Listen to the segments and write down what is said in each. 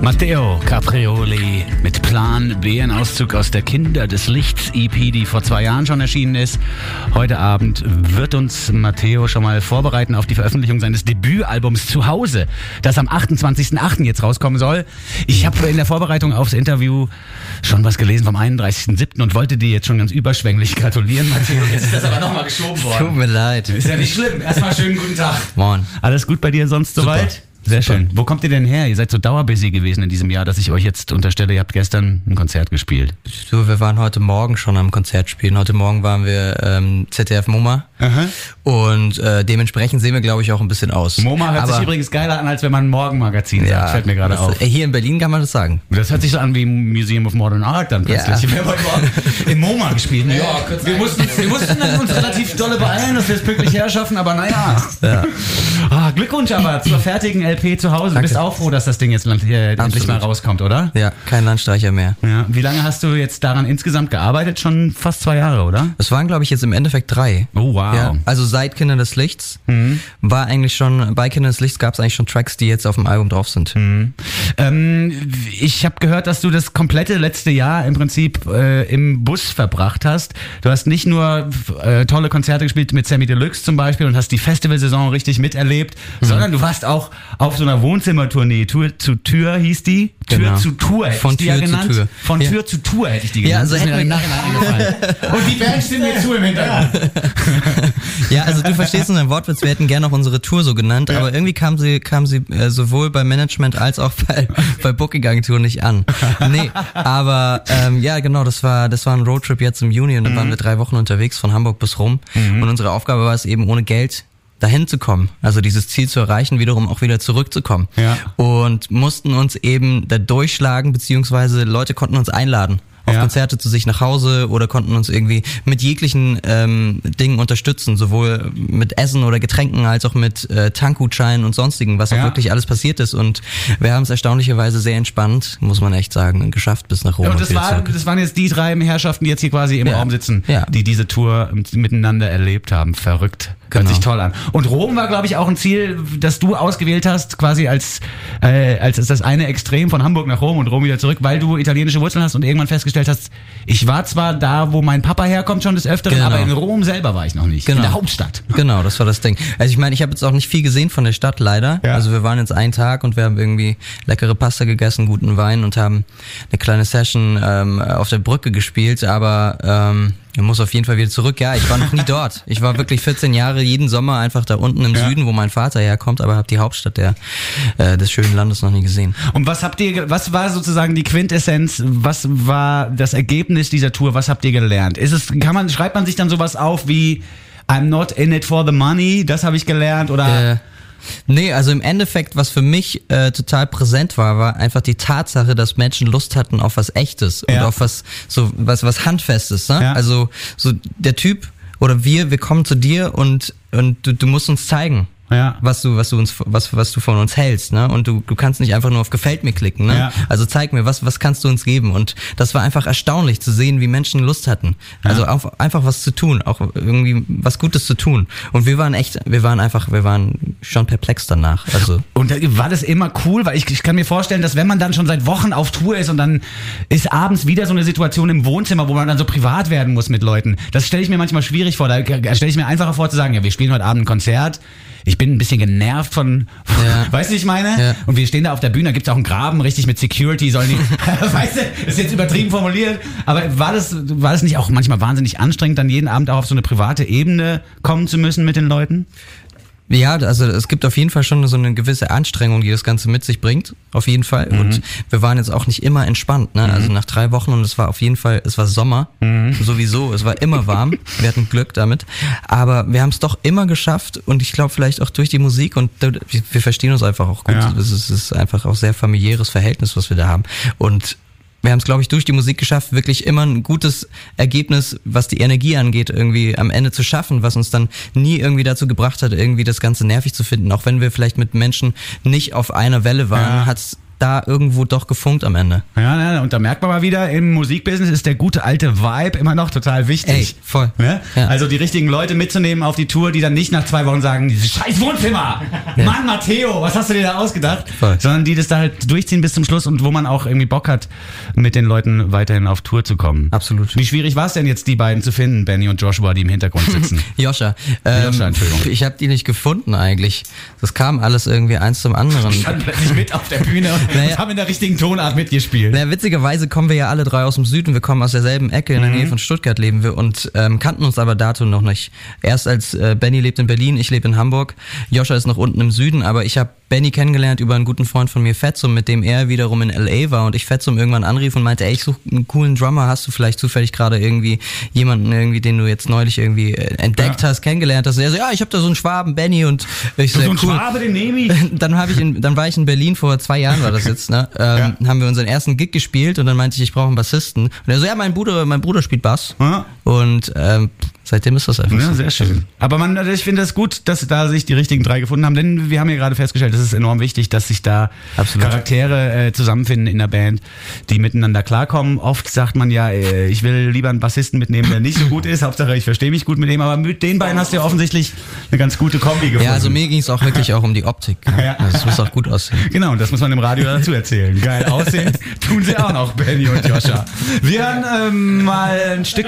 Matteo Caprioli mit Plan B, ein Auszug aus der Kinder des Lichts EP, die vor 2 Jahren schon erschienen ist. Heute Abend wird uns Matteo schon mal vorbereiten auf die Veröffentlichung seines Debütalbums Zuhause, das am 28.08. jetzt rauskommen soll. Ich habe in der Vorbereitung aufs Interview schon was gelesen vom 31.07. und wollte dir jetzt schon ganz überschwänglich gratulieren, Matteo. Jetzt ist das aber nochmal geschoben worden. Tut mir leid. Ist ja nicht schlimm. Erstmal schönen guten Tag. Moin. Alles gut bei dir sonst soweit? Sehr schön. Wo kommt ihr denn her? Ihr seid so dauerbusy gewesen in diesem Jahr, dass ich euch jetzt unterstelle, ihr habt gestern ein Konzert gespielt. Du, wir waren heute Morgen schon am Konzert spielen. Heute Morgen waren wir ZDF MoMA. Aha. Und dementsprechend sehen wir, glaube ich, auch ein bisschen aus. MoMA hört sich übrigens geiler an, als wenn man ein Morgenmagazin sagt, fällt mir gerade auf. Hier in Berlin kann man das sagen. Das hört sich so an wie Museum of Modern Art dann plötzlich. Ja. Wir haben heute Morgen im MoMA gespielt. New York. Wir mussten dann uns relativ dolle beeilen, dass wir es pünktlich herschaffen, aber naja. Ja. Glückwunsch aber zur fertigen LP zu Hause. Du bist auch froh, dass das Ding jetzt endlich mal rauskommt, oder? Ja, kein Landstreicher mehr. Ja. Wie lange hast du jetzt daran insgesamt gearbeitet? Schon fast 2 Jahre, oder? Es waren, glaube ich, jetzt im Endeffekt 3. Oh, wow. Ja, also seit Kinder des Lichts war eigentlich schon, bei Kinder des Lichts gab es eigentlich schon Tracks, die jetzt auf dem Album drauf sind. Ich habe gehört, dass du das komplette letzte Jahr im Prinzip im Bus verbracht hast. Du hast nicht nur tolle Konzerte gespielt mit Sammy Deluxe zum Beispiel und hast die Festivalsaison richtig miterlebt, sondern du warst auch auf so einer Wohnzimmertournee. Tür zu Tür hieß die. Tür zu Tour hätte ich die ja genannt. Von Tür zu Tür. Von Tür zu Tour hätte ich die genannt. Ja, also das ist mir im Nachhinein eingefallen. Und die Band stimmt mir zu im Hintergrund. Ja, also du verstehst unseren Wortwitz, wir hätten gerne auch unsere Tour so genannt, aber irgendwie kam sie sowohl beim Management als auch bei Booking-Agenturen nicht an. Nee, aber ja genau, das war ein Roadtrip jetzt im Juni und dann waren wir 3 Wochen unterwegs von Hamburg bis Rom und unsere Aufgabe war es eben ohne Geld dahin zu kommen, also dieses Ziel zu erreichen, wiederum auch wieder zurückzukommen. Ja. Und mussten uns eben da durchschlagen, beziehungsweise Leute konnten uns einladen auf Konzerte zu sich nach Hause oder konnten uns irgendwie mit jeglichen Dingen unterstützen, sowohl mit Essen oder Getränken als auch mit Tankgutscheinen und sonstigen, was auch wirklich alles passiert ist. Und wir haben es erstaunlicherweise sehr entspannt, muss man echt sagen, geschafft bis nach Rom. Und das waren jetzt die 3 Herrschaften, die jetzt hier quasi im Raum sitzen, die diese Tour miteinander erlebt haben. Verrückt. Hört sich toll an. Und Rom war, glaube ich, auch ein Ziel, das du ausgewählt hast, quasi als das eine Extrem von Hamburg nach Rom und Rom wieder zurück, weil du italienische Wurzeln hast und irgendwann festgestellt hast, ich war zwar da, wo mein Papa herkommt schon des Öfteren, aber in Rom selber war ich noch nicht. In der Hauptstadt. Genau, das war das Ding. Also ich meine, ich habe jetzt auch nicht viel gesehen von der Stadt, leider. Ja. Also wir waren jetzt einen Tag und wir haben irgendwie leckere Pasta gegessen, guten Wein und haben eine kleine Session auf der Brücke gespielt, aber ich muss auf jeden Fall wieder zurück. Ja, ich war noch nie dort. Ich war wirklich 14 Jahre jeden Sommer einfach da unten im Süden, wo mein Vater herkommt, aber habe die Hauptstadt des schönen Landes noch nie gesehen. Und was war sozusagen die Quintessenz? Was war das Ergebnis dieser Tour? Was habt ihr gelernt? Schreibt man sich dann sowas auf wie I'm not in it for the money? Das habe ich gelernt oder? Nee, also im Endeffekt, was für mich total präsent war einfach die Tatsache, dass Menschen Lust hatten auf was Echtes und auf was Handfestes, ne? Ja. Also so der Typ oder wir kommen zu dir und du musst uns zeigen. Ja. Was du von uns hältst, ne? Und du kannst nicht einfach nur auf Gefällt mir klicken, ne? Ja. Also zeig mir, was kannst du uns geben? Und das war einfach erstaunlich zu sehen, wie Menschen Lust hatten. Ja. Also einfach was zu tun, auch irgendwie was Gutes zu tun. Und wir waren schon perplex danach. Also. Und war das immer cool? Weil ich kann mir vorstellen, dass wenn man dann schon seit Wochen auf Tour ist und dann ist abends wieder so eine Situation im Wohnzimmer, wo man dann so privat werden muss mit Leuten. Das stelle ich mir manchmal schwierig vor. Da stelle ich mir einfacher vor zu sagen, ja, wir spielen heute Abend ein Konzert. Ich bin ein bisschen genervt weißt du, ich meine? Ja. Und wir stehen da auf der Bühne, da gibt's auch einen Graben, richtig mit Security, sollen die, weißt du, das ist jetzt übertrieben formuliert, aber war das nicht auch manchmal wahnsinnig anstrengend, dann jeden Abend auch auf so eine private Ebene kommen zu müssen mit den Leuten? Ja, also es gibt auf jeden Fall schon so eine gewisse Anstrengung, die das Ganze mit sich bringt, auf jeden Fall. Und wir waren jetzt auch nicht immer entspannt, ne? Also nach 3 Wochen und es war Sommer, sowieso, es war immer warm, wir hatten Glück damit. Aber wir haben es doch immer geschafft und ich glaube vielleicht auch durch die Musik und wir verstehen uns einfach auch gut. Es ist einfach auch sehr familiäres Verhältnis, was wir da haben. Und wir haben es, glaube ich, durch die Musik geschafft, wirklich immer ein gutes Ergebnis, was die Energie angeht, irgendwie am Ende zu schaffen, was uns dann nie irgendwie dazu gebracht hat, irgendwie das Ganze nervig zu finden. Auch wenn wir vielleicht mit Menschen nicht auf einer Welle waren, hat's da irgendwo doch gefunkt am Ende. Ja, und da merkt man mal wieder, im Musikbusiness ist der gute alte Vibe immer noch total wichtig. Ey, voll. Ja? Ja. Also die richtigen Leute mitzunehmen auf die Tour, die dann nicht nach 2 Wochen sagen, dieses scheiß Wohnzimmer, Ja. Mann, Matteo, was hast du dir da ausgedacht? Voll. Sondern die das da halt durchziehen bis zum Schluss und wo man auch irgendwie Bock hat, mit den Leuten weiterhin auf Tour zu kommen. Absolut. Wie schwierig war es denn jetzt, die beiden zu finden, Benny und Joshua, die im Hintergrund sitzen? Joscha, Entschuldigung. ich habe die nicht gefunden eigentlich. Das kam alles irgendwie eins zum anderen. Stand plötzlich mit auf der Bühne und Naja. haben in der richtigen Tonart mitgespielt. Na, witzigerweise kommen wir ja alle 3 aus dem Süden, wir kommen aus derselben Ecke, in der Nähe von Stuttgart leben wir und kannten uns aber dato noch nicht. Erst als Benny lebt in Berlin, ich lebe in Hamburg, Joscha ist noch unten im Süden, aber ich habe Benny kennengelernt über einen guten Freund von mir, Fetzum, mit dem er wiederum in L.A. war und ich Fetzum irgendwann anrief und meinte, ey, ich suche einen coolen Drummer, hast du vielleicht zufällig gerade irgendwie jemanden irgendwie, den du jetzt neulich irgendwie entdeckt hast, kennengelernt hast? Und er so, ja, ich habe da so einen Schwaben, Benny und ich so, So ja, ein cool. Schwabe, den nehme ich. Dann war ich in Berlin, vor 2 Jahren war das jetzt, ne? Haben wir unseren ersten Gig gespielt und dann meinte ich brauche einen Bassisten. Und er so, ja, mein Bruder spielt Bass. Ja. Und seitdem ist das einfach Ja, so. sehr schön. Aber ich finde es gut, dass da sich die richtigen 3 gefunden haben, denn wir haben ja gerade festgestellt, es ist enorm wichtig, dass sich da Absolut. Charaktere zusammenfinden in der Band, die miteinander klarkommen. Oft sagt man ja, ich will lieber einen Bassisten mitnehmen, der nicht so gut ist, Hauptsache ich verstehe mich gut mit dem, aber mit den beiden hast du ja offensichtlich eine ganz gute Kombi gefunden. Ja, also mir ging es auch wirklich auch um die Optik. Ne? Ja. Also es muss auch gut aussehen. Genau, und das muss man im Radio dazu erzählen. Geil aussehen tun sie auch noch, Benny und Joscha. Wir hören mal ein Stück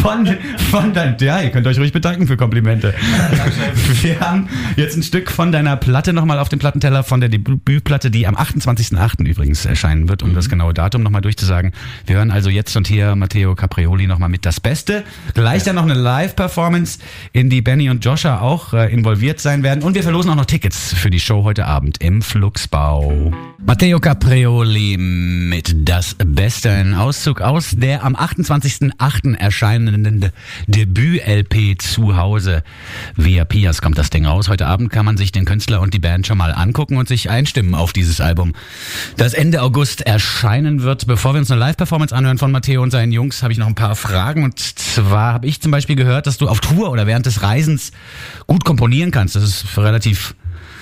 von deinem... Ja, ihr könnt euch ruhig bedanken für Komplimente. Wir haben jetzt ein Stück von deiner Platte nochmal auf dem Plattenteller, von der Debütplatte, die am 28.08. übrigens erscheinen wird, um das genaue Datum nochmal durchzusagen. Wir hören also jetzt und hier Matteo Caprioli nochmal mit Das Beste. Gleich dann noch eine Live-Performance, in die Benny und Joscha auch involviert sein werden. Und wir verlosen auch noch Tickets für die Show heute Abend im Fluxbau. Matteo Caprioli mit Das Beste. Ein Auszug aus der am 28.08. erscheinenden Debüt-LP Zuhause. Via Pias kommt das Ding raus. Heute Abend kann man sich den Künstler und die Band schon mal angucken und sich einstimmen auf dieses Album, das Ende August erscheinen wird. Bevor wir uns eine Live-Performance anhören von Matteo und seinen Jungs, habe ich noch ein paar Fragen. Und zwar habe ich zum Beispiel gehört, dass du auf Tour oder während des Reisens gut komponieren kannst. Das ist relativ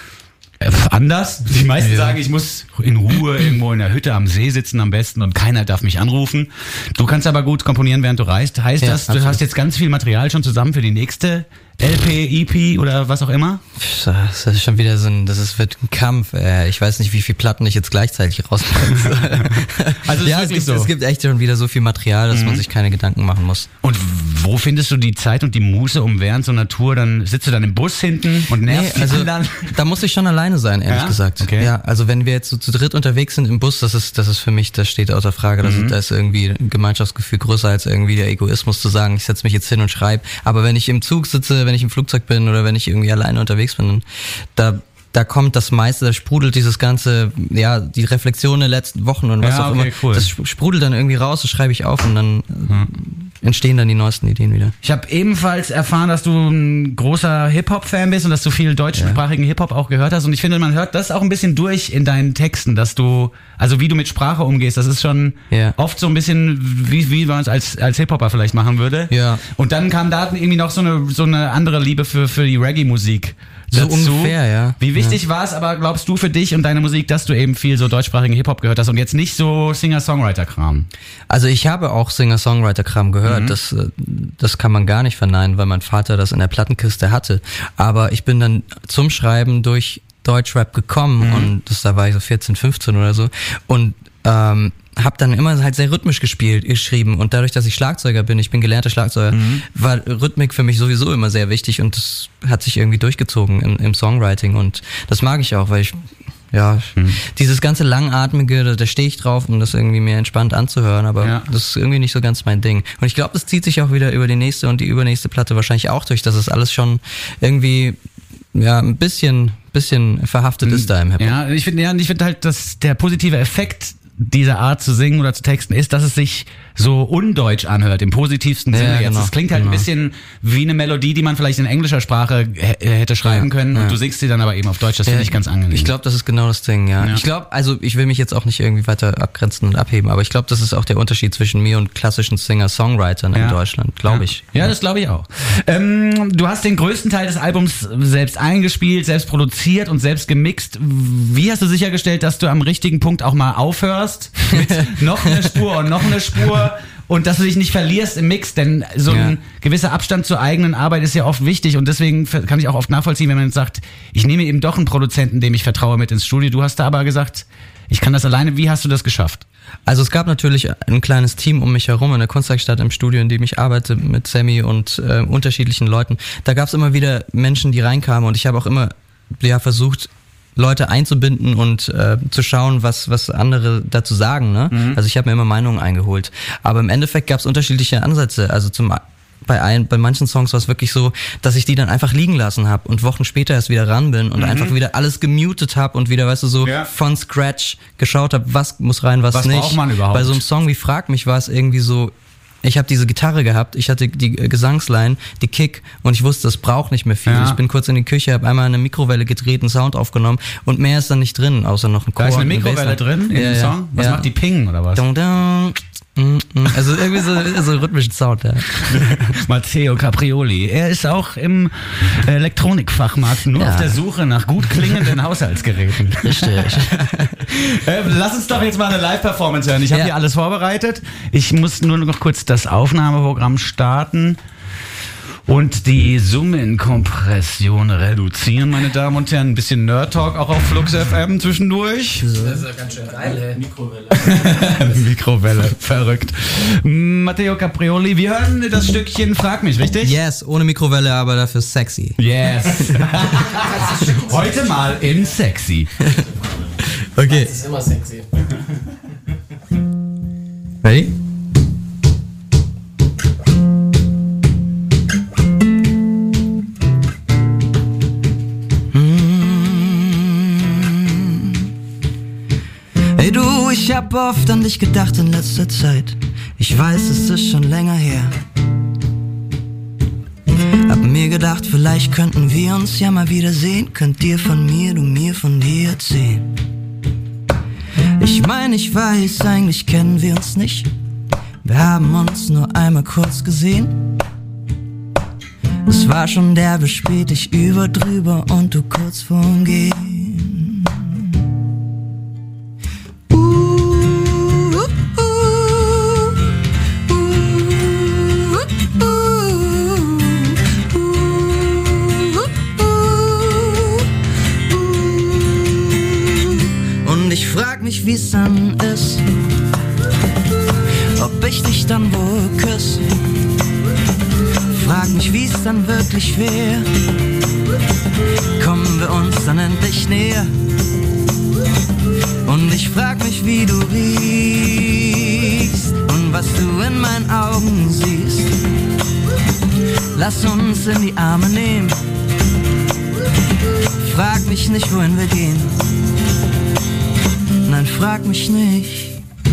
anders. Die meisten sagen, ich muss in Ruhe irgendwo in der Hütte am See sitzen am besten und keiner darf mich anrufen. Du kannst aber gut komponieren, während du reist. Heißt das, du hast jetzt ganz viel Material schon zusammen für die nächste LP, EP oder was auch immer? Das ist schon wieder wird ein Kampf. Ich weiß nicht, wie viele Platten ich jetzt gleichzeitig rausbringe. Also ja, es gibt echt schon wieder so viel Material, dass man sich keine Gedanken machen muss. Und wo findest du die Zeit und die Muße, um während so einer Tour, dann sitzt du dann im Bus hinten und nervst die anderen? Da muss ich schon alleine sein, ehrlich gesagt. Okay. Ja, also wenn wir jetzt so zu dritt unterwegs sind im Bus, das ist für mich, das steht außer Frage. Da ist irgendwie ein Gemeinschaftsgefühl größer als irgendwie der Egoismus zu sagen, ich setze mich jetzt hin und schreibe. Aber wenn ich im Zug sitze, wenn ich im Flugzeug bin oder wenn ich irgendwie alleine unterwegs bin, da kommt das meiste, da sprudelt dieses ganze, ja, die Reflexion der letzten Wochen und was auch immer. Cool. Das sprudelt dann irgendwie raus, das schreibe ich auf und dann entstehen dann die neuesten Ideen wieder. Ich habe ebenfalls erfahren, dass du ein großer Hip-Hop-Fan bist und dass du viel deutschsprachigen Hip-Hop auch gehört hast. Und ich finde, man hört das auch ein bisschen durch in deinen Texten, dass du, also wie du mit Sprache umgehst, das ist schon oft so ein bisschen, wie man es als Hip-Hopper vielleicht machen würde. Ja. Und dann kam da irgendwie noch so eine andere Liebe für die Reggae-Musik So dazu. ungefähr, ja. Wie wichtig war es aber, glaubst du, für dich und deine Musik, dass du eben viel so deutschsprachigen Hip-Hop gehört hast und jetzt nicht so Singer-Songwriter-Kram? Also ich habe auch Singer-Songwriter-Kram gehört. Das kann man gar nicht verneinen, weil mein Vater das in der Plattenkiste hatte. Aber ich bin dann zum Schreiben durch Deutschrap gekommen und da war ich so 14, 15 oder so und habe dann immer halt sehr rhythmisch geschrieben und dadurch, dass ich Schlagzeuger bin, ich bin gelernter Schlagzeuger, war Rhythmik für mich sowieso immer sehr wichtig und das hat sich irgendwie durchgezogen im Songwriting und das mag ich auch, weil ich dieses ganze Langatmige, da stehe ich drauf, um das irgendwie mehr entspannt anzuhören, aber das ist irgendwie nicht so ganz mein Ding. Und ich glaube, das zieht sich auch wieder über die nächste und die übernächste Platte wahrscheinlich auch durch, dass es alles schon irgendwie ein bisschen verhaftet ist da im Hip-Hop. Ja, ich finde halt, dass der positive Effekt dieser Art zu singen oder zu texten ist, dass es sich so undeutsch anhört, im positivsten Sinne jetzt. Es klingt halt ein bisschen wie eine Melodie, die man vielleicht in englischer Sprache hätte schreiben können und du singst sie dann aber eben auf Deutsch, das finde ich ganz angenehm. Ich glaube, das ist genau das Ding, ja. Ich glaube, also ich will mich jetzt auch nicht irgendwie weiter abgrenzen und abheben, aber ich glaube, das ist auch der Unterschied zwischen mir und klassischen Singer-Songwritern in Deutschland, glaube ich. Ja, das glaube ich auch. Du hast den größten Teil des Albums selbst eingespielt, selbst produziert und selbst gemixt. Wie hast du sichergestellt, dass du am richtigen Punkt auch mal aufhörst mit noch eine Spur und noch eine Spur und dass du dich nicht verlierst im Mix, denn so ein gewisser Abstand zur eigenen Arbeit ist ja oft wichtig und deswegen kann ich auch oft nachvollziehen, wenn man jetzt sagt, ich nehme eben doch einen Produzenten, dem ich vertraue, mit ins Studio. Du hast da aber gesagt, ich kann das alleine. Wie hast du das geschafft? Also es gab natürlich ein kleines Team um mich herum in der Kunstwerkstatt im Studio, in dem ich arbeite mit Sammy und unterschiedlichen Leuten. Da gab es immer wieder Menschen, die reinkamen und ich habe auch immer versucht, Leute einzubinden und zu schauen, was andere dazu sagen. Ne? Also ich habe mir immer Meinungen eingeholt. Aber im Endeffekt gab es unterschiedliche Ansätze. Also bei manchen Songs war es wirklich so, dass ich die dann einfach liegen lassen habe und Wochen später erst wieder ran bin und einfach wieder alles gemutet habe und wieder, weißt du, so von Scratch geschaut habe, was muss rein, was nicht. Was braucht man überhaupt? Bei so einem Song wie Frag mich war es irgendwie so, ich habe diese Gitarre gehabt, ich hatte die Gesangsline, die Kick und ich wusste, das braucht nicht mehr viel. Ich bin kurz in die Küche, habe einmal eine Mikrowelle gedreht, einen Sound aufgenommen und mehr ist dann nicht drin, außer noch ein Chor. Da ist eine Mikrowelle drin in dem Song? Was macht die Ping oder was? Also irgendwie so rhythmischen Sound, ja. Matteo Caprioli. Er ist auch im Elektronikfachmarkt nur auf der Suche nach gut klingenden Haushaltsgeräten. Richtig. Lass uns doch jetzt mal eine Live-Performance hören. Ich habe hier alles vorbereitet. Ich muss nur noch kurz das Aufnahmeprogramm starten und die Summenkompression reduzieren, meine Damen und Herren. Ein bisschen Nerd-Talk auch auf Flux FM zwischendurch. Das ist ja ganz schön geil. Mikrowelle. Mikrowelle, verrückt. Matteo Caprioli, wir hören das Stückchen Frag mich, richtig? Yes, ohne Mikrowelle, aber dafür sexy. Yes. Heute mal in sexy. Okay. Das ist immer sexy. Ready? Hey du, ich hab oft an dich gedacht in letzter Zeit. Ich weiß, es ist schon länger her. Hab mir gedacht, vielleicht könnten wir uns ja mal wiedersehen. Könnt ihr von mir, du mir von dir erzählen. Ich mein, ich weiß, eigentlich kennen wir uns nicht. Wir haben uns nur einmal kurz gesehen. Es war schon derbe spät, ich über drüber und du kurz vorm Gehen. Wie's dann ist, ob ich dich dann wohl küsse. Frag mich, wie's dann wirklich wär. Kommen wir uns dann endlich näher. Und ich frag mich, wie du riechst und was du in meinen Augen siehst. Lass uns in die Arme nehmen. Frag mich nicht, wohin wir gehen. Nein, frag mich nicht.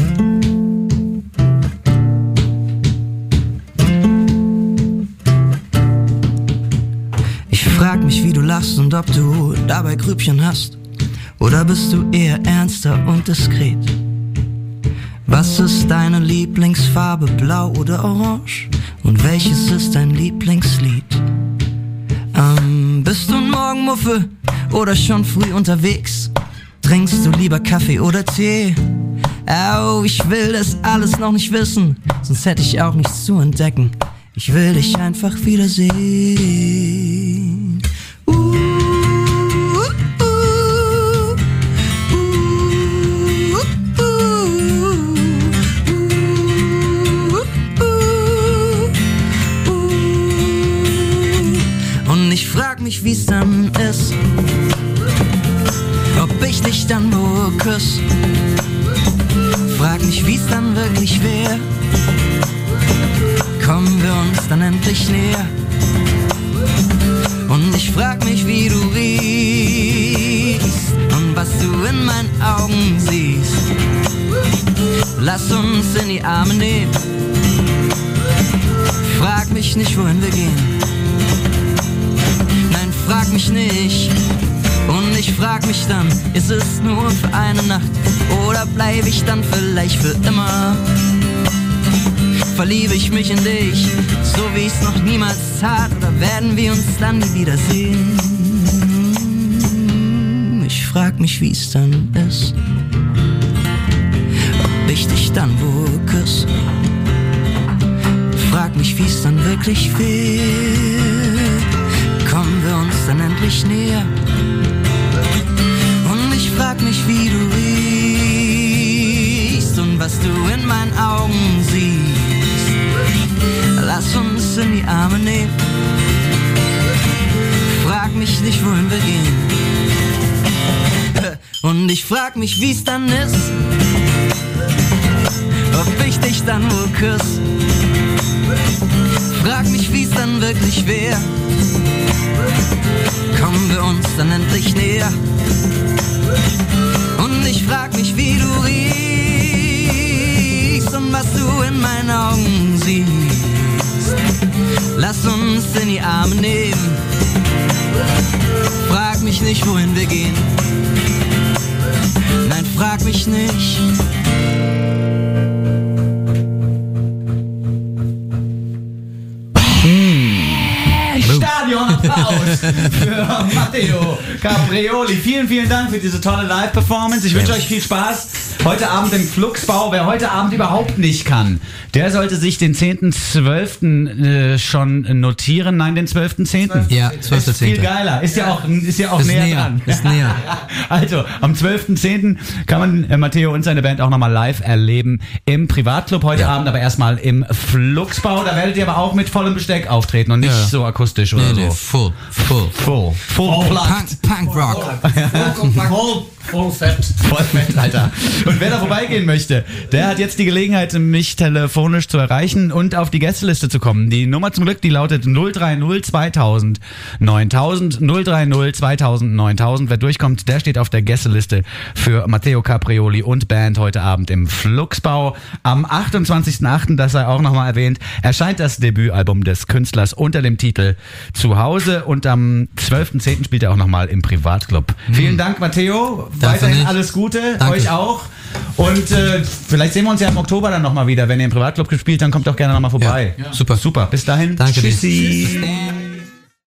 Ich frag mich, wie du lachst und ob du dabei Grübchen hast. Oder bist du eher ernster und diskret? Was ist deine Lieblingsfarbe, blau oder orange? Und welches ist dein Lieblingslied? Bist du ein Morgenmuffel oder schon früh unterwegs? Trinkst du lieber Kaffee oder Tee? Oh, ich will das alles noch nicht wissen, sonst hätte ich auch nichts zu entdecken. Ich will dich einfach wiedersehen. Und ich frag mich, wie's dann ist, ob ich dich dann wohl küsse. Frag mich, wie's dann wirklich wär. Kommen wir uns dann endlich näher. Und ich frag mich, wie du riechst und was du in meinen Augen siehst. Lass uns in die Arme nehmen. Frag mich nicht, wohin wir gehen. Nein, frag mich nicht. Und ich frag mich dann, ist es nur für eine Nacht oder bleib ich dann vielleicht für immer? Verliebe ich mich in dich, so wie ich's noch niemals tat, oder werden wir uns dann nie wiedersehen? Ich frag mich, wie's dann ist, ob ich dich dann wohl küsse. Frag mich, wie's dann wirklich wird, kommen wir uns dann endlich näher? Und ich frag mich, wie du riechst und was du in meinen Augen siehst. Lass uns in die Arme nehmen. Frag mich nicht, wohin wir gehen. Und ich frag mich, wie's dann ist, ob ich dich dann wohl küsse. Frag mich, wie's dann wirklich wär, kommen wir uns dann endlich näher. Und ich frag mich, wie du riechst und was du in meinen Augen siehst. Lass uns in die Arme nehmen. Frag mich nicht, wohin wir gehen. Nein, frag mich nicht. Stadionapplaus für Matteo Caprioli. Vielen, vielen Dank für diese tolle Live-Performance. Ich wünsche euch viel Spaß heute Abend im Fluxbau. Wer heute Abend überhaupt nicht kann, der sollte sich den 10.12. Schon notieren. Nein, den 12.10. Ja, 12.10. Ist viel geiler. Ist ja auch näher dran. Ist näher. Also, am 12.10. kann man Matteo und seine Band auch nochmal live erleben im Privatclub heute Abend, aber erstmal im Fluxbau. Da werdet ihr aber auch mit vollem Besteck auftreten und nicht so akustisch oder so. Full Punk Rock. Voll fett. Voll fett, Alter. Und wer da vorbeigehen möchte, der hat jetzt die Gelegenheit, mich telefonisch zu erreichen und auf die Gästeliste zu kommen. Die Nummer zum Glück, die lautet 030 2000 9000, 030 2000 9000. Wer durchkommt, der steht auf der Gästeliste für Matteo Caprioli und Band heute Abend im Fluxbau. Am 28.08., das sei auch nochmal erwähnt, erscheint das Debütalbum des Künstlers unter dem Titel Zuhause und am 12.10. spielt er auch nochmal im Privatclub. Vielen Dank, Matteo. Weiterhin alles Gute, danke. Euch auch. Und vielleicht sehen wir uns ja im Oktober dann nochmal wieder. Wenn ihr im Privatclub gespielt, dann kommt doch gerne nochmal vorbei. Ja. Super. Bis dahin. Danke. Tschüssi. Tschüss.